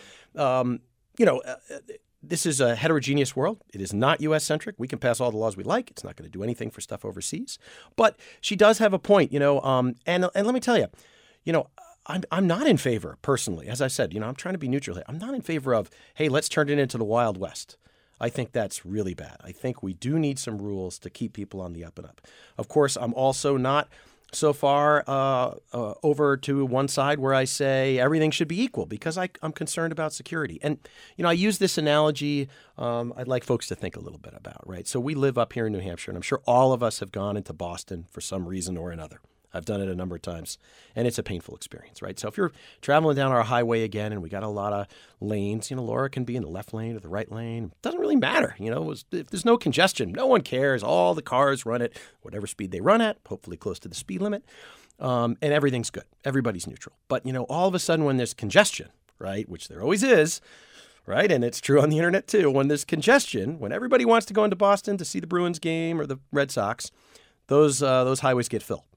this is a heterogeneous world. It is not U.S.-centric. We can pass all the laws we like. It's not going to do anything for stuff overseas. But she does have a point, and let me tell you, I'm not in favor, personally. As I said, I'm trying to be neutral here. I'm not in favor of, hey, let's turn it into the Wild West. I think that's really bad. I think we do need some rules to keep people on the up and up. Of course, I'm also not so far over to one side where I say everything should be equal because I'm concerned about security. And, I use this analogy I'd like folks to think a little bit about, right? So we live up here in New Hampshire, and I'm sure all of us have gone into Boston for some reason or another. I've done it a number of times, and it's a painful experience, right? So if you're traveling down our highway again and we got a lot of lanes, Laura can be in the left lane or the right lane. It doesn't really matter. If there's no congestion, no one cares. All the cars run at whatever speed they run at, hopefully close to the speed limit, and everything's good. Everybody's neutral. But, all of a sudden when there's congestion, right, which there always is, right, and it's true on the internet too, when there's congestion, when everybody wants to go into Boston to see the Bruins game or the Red Sox, those highways get filled.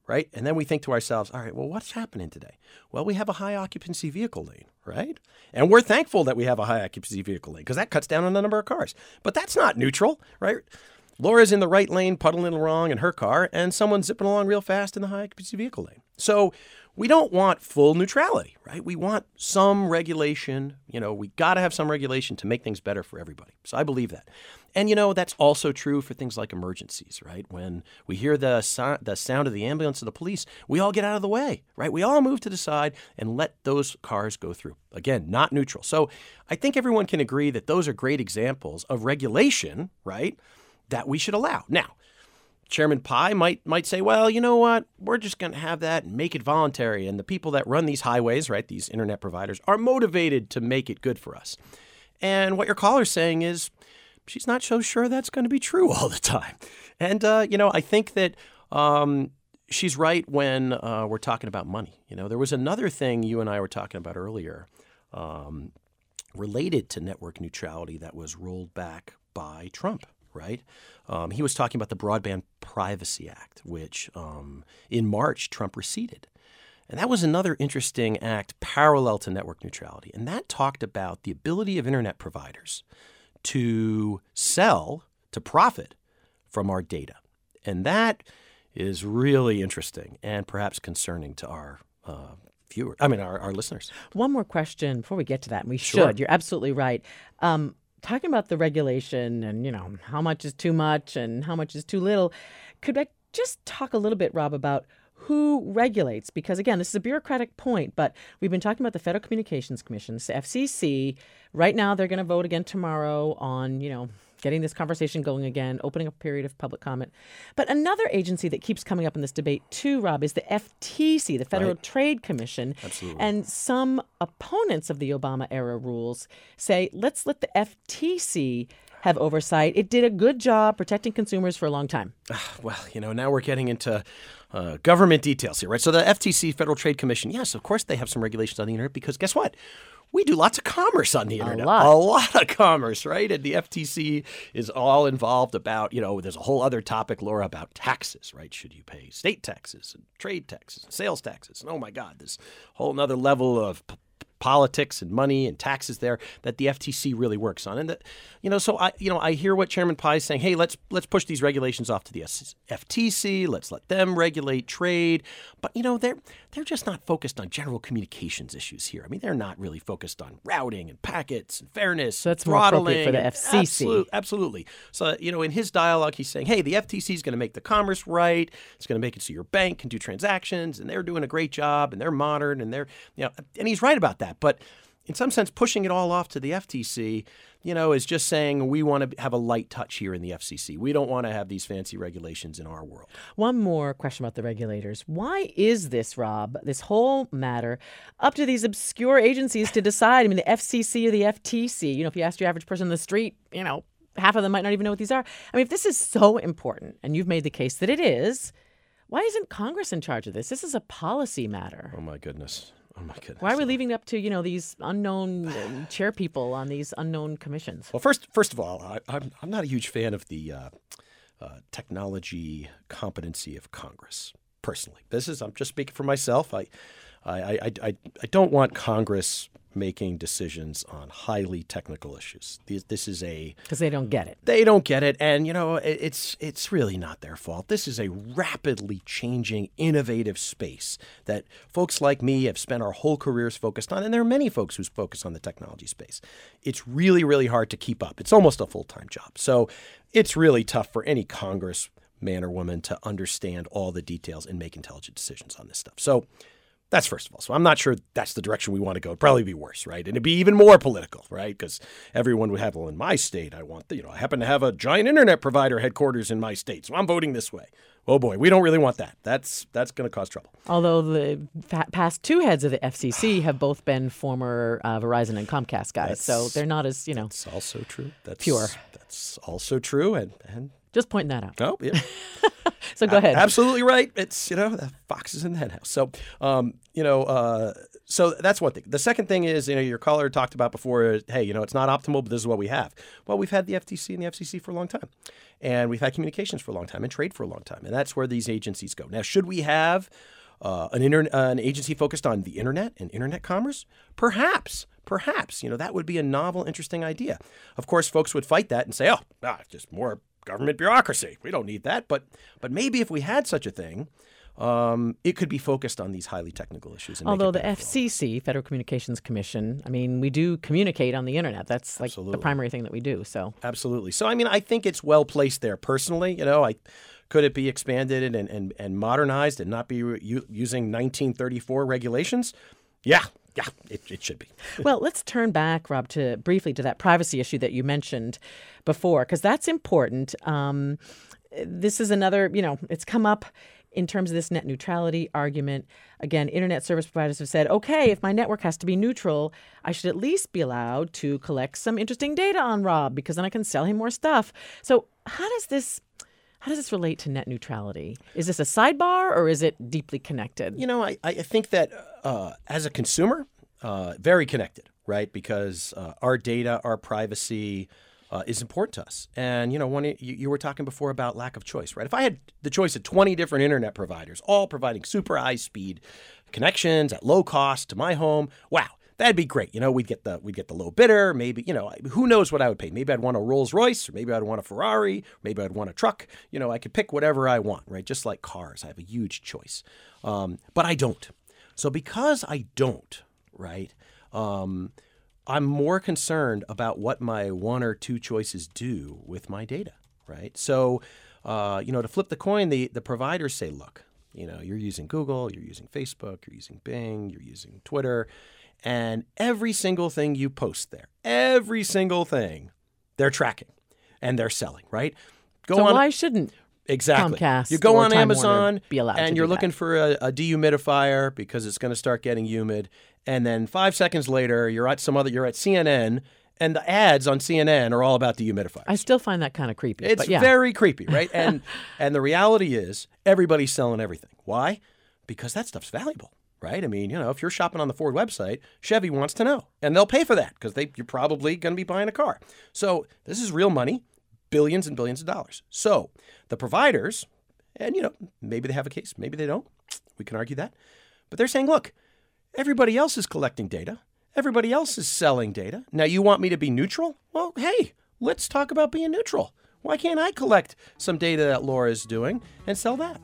right? And then we think to ourselves, all right, well, what's happening today? Well, we have a high occupancy vehicle lane, right? And we're thankful that we have a high occupancy vehicle lane because that cuts down on the number of cars. But that's not neutral, right? Laura's in the right lane, puddling along in her car, and someone's zipping along real fast in the high occupancy vehicle lane. So we don't want full neutrality, right? We want some regulation. We got to have some regulation to make things better for everybody. So I believe that. And, that's also true for things like emergencies, right? When we hear the sound of the ambulance or the police, we all get out of the way, right? We all move to the side and let those cars go through. Again, not neutral. So I think everyone can agree that those are great examples of regulation, right, that we should allow. Now, Chairman Pai might say, well, you know what? We're just going to have that and make it voluntary. And the people that run these highways, right, these internet providers, are motivated to make it good for us. And what your caller's saying is she's not so sure that's going to be true all the time. And, I think that she's right when we're talking about money. There was another thing you and I were talking about earlier related to network neutrality that was rolled back by Trump. Right? He was talking about the Broadband Privacy Act, which in March Trump rescinded. And that was another interesting act parallel to network neutrality. And that talked about the ability of internet providers to profit from our data. And that is really interesting and perhaps concerning to our our listeners. One more question before we get to that, and we should. Sure. You're absolutely right. Talking about the regulation and, how much is too much and how much is too little, could I just talk a little bit, Rob, about who regulates? Because, again, this is a bureaucratic point, but we've been talking about the Federal Communications Commission, the FCC. Right now, they're going to vote again tomorrow on, getting this conversation going again, opening up a period of public comment. But another agency that keeps coming up in this debate too, Rob, is the FTC, the Federal Trade Commission. Absolutely. And some opponents of the Obama-era rules say, let's let the FTC have oversight. It did a good job protecting consumers for a long time. Well, now we're getting into government details here, right? So the FTC, Federal Trade Commission, yes, of course they have some regulations on the internet because guess what? We do lots of commerce on the internet. A lot of commerce, right? And the FTC is all involved about, there's a whole other topic, Laura, about taxes, right? Should you pay state taxes and trade taxes and sales taxes? And oh my God, this whole nother level of politics and money and taxes there that the FTC really works on. And so I hear what Chairman Pai is saying. Hey, let's push these regulations off to the FTC. Let's let them regulate trade. But they're just not focused on general communications issues here. I mean, they're not really focused on routing and packets and fairness. So that's and more throttling. appropriate for the FCC. Absolutely. So in his dialogue, he's saying, hey, the FTC is going to make the commerce right. It's going to make it so your bank can do transactions, and they're doing a great job, and they're modern, and and he's right about that. But in some sense, pushing it all off to the FTC, is just saying we want to have a light touch here in the FCC. We don't want to have these fancy regulations in our world. One more question about the regulators. Why is this, Rob, this whole matter up to these obscure agencies to decide? I mean, the FCC or the FTC, if you ask your average person on the street, half of them might not even know what these are. I mean, if this is so important, and you've made the case that it is, why isn't Congress in charge of this? This is a policy matter. Oh, my goodness. Why are we leaving it up to, these unknown chair people on these unknown commissions? Well, first of all, I'm not a huge fan of the technology competency of Congress, personally. I'm just speaking for myself. I don't want Congress making decisions on highly technical issues. This is because they don't get it. They don't get it, and it's really not their fault. This is a rapidly changing, innovative space that folks like me have spent our whole careers focused on, and there are many folks who's focused on the technology space. It's really, really hard to keep up. It's almost a full-time job, so it's really tough for any Congressman or woman to understand all the details and make intelligent decisions on this stuff. So that's first of all. So I'm not sure that's the direction we want to go. It'd probably be worse, right? And it'd be even more political, right? Because everyone would have, well, in my state, I happen to have a giant internet provider headquarters in my state, so I'm voting this way. Oh boy, we don't really want that. That's going to cause trouble. Although the past two heads of the FCC have both been former Verizon and Comcast guys, so they're not as, That's also true. That's pure. That's also true, and Just pointing that out. Oh, yeah. So go ahead. Absolutely right. It's, the fox is in the henhouse. So, so that's one thing. The second thing is, your caller talked about before, hey, it's not optimal, but this is what we have. Well, we've had the FTC and the FCC for a long time. And we've had communications for a long time and trade for a long time. And that's where these agencies go. Now, should we have an agency focused on the internet and internet commerce? Perhaps, that would be a novel, interesting idea. Of course, folks would fight that and say, just more government bureaucracy. We don't need that. But maybe if we had such a thing, it could be focused on these highly technical issues. Although the FCC, Federal Communications Commission, we do communicate on the internet. That's like the primary thing that we do. So absolutely. So, I think it's well placed there personally. Could it be expanded and modernized and not be using 1934 regulations? Yeah, it should be. Well, let's turn back, Rob, briefly to that privacy issue that you mentioned before, because that's important. This is another, it's come up in terms of this net neutrality argument. Again, internet service providers have said, okay, if my network has to be neutral, I should at least be allowed to collect some interesting data on Rob, because then I can sell him more stuff. So how does this relate to net neutrality? Is this a sidebar or is it deeply connected? I think that as a consumer, very connected, right? Because our data, our privacy is important to us. And, you were talking before about lack of choice, right? If I had the choice of 20 different internet providers, all providing super high speed connections at low cost to my home, wow. That'd be great. We'd get the low bidder. Maybe, who knows what I would pay. Maybe I'd want a Rolls Royce, or maybe I'd want a Ferrari, maybe I'd want a truck. I could pick whatever I want, right? Just like cars, I have a huge choice. But I don't. So because I don't, right, I'm more concerned about what my one or two choices do with my data, right? So, to flip the coin, the providers say, look, you're using Google, you're using Facebook, you're using Bing, you're using Twitter. And every single thing you post there, every single thing, they're tracking and they're selling, right? Why shouldn't Comcast you go on Time Amazon Warner be allowed and to you're do looking that? for a dehumidifier because it's going to start getting humid. And then 5 seconds later, you're at CNN and the ads on CNN are all about dehumidifiers. I still find that kind of creepy. It's very creepy, right? And the reality is everybody's selling everything. Why? Because that stuff's valuable. Right? If you're shopping on the Ford website, Chevy wants to know. And they'll pay for that because you're probably going to be buying a car. So this is real money, billions and billions of dollars. So the providers, and maybe they have a case, maybe they don't. We can argue that. But they're saying, look, everybody else is collecting data. Everybody else is selling data. Now you want me to be neutral? Well, hey, let's talk about being neutral. Why can't I collect some data that Laura is doing and sell that,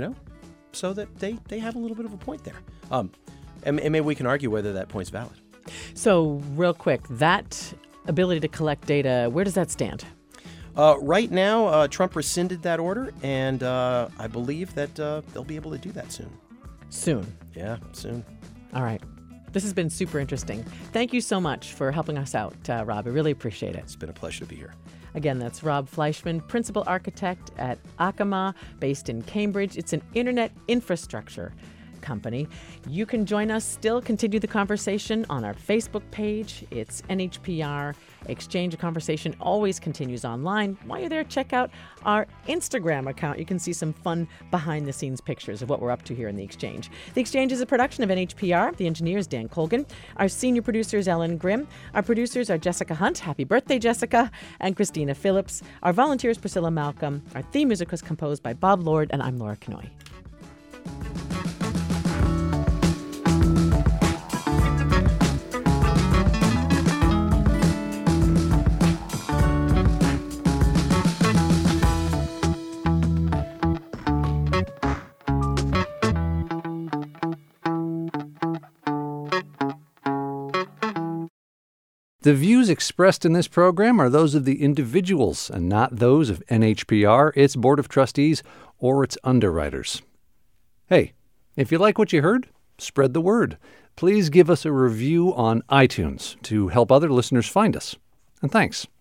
so that they have a little bit of a point there. And maybe we can argue whether that point's valid. So real quick, that ability to collect data, where does that stand? Right now, Trump rescinded that order, and I believe that they'll be able to do that soon. Soon? Yeah, soon. All right. This has been super interesting. Thank you so much for helping us out, Rob. I really appreciate it. It's been a pleasure to be here. Again, that's Rob Fleischman, principal architect at Akamai, based in Cambridge. It's an internet infrastructure company. You can join us, still continue the conversation on our Facebook page. It's NHPR Exchange. The conversation always continues online. While you're there, check out our Instagram account. You can see some fun behind-the-scenes pictures of what we're up to here in The Exchange. The Exchange is a production of NHPR. The engineer is Dan Colgan. Our senior producer is Ellen Grimm. Our producers are Jessica Hunt. Happy birthday, Jessica. And Christina Phillips. Our volunteer is Priscilla Malcolm. Our theme music was composed by Bob Lord, and I'm Laura Kanoy. The views expressed in this program are those of the individuals and not those of NHPR, its Board of Trustees, or its underwriters. Hey, if you like what you heard, spread the word. Please give us a review on iTunes to help other listeners find us. And thanks.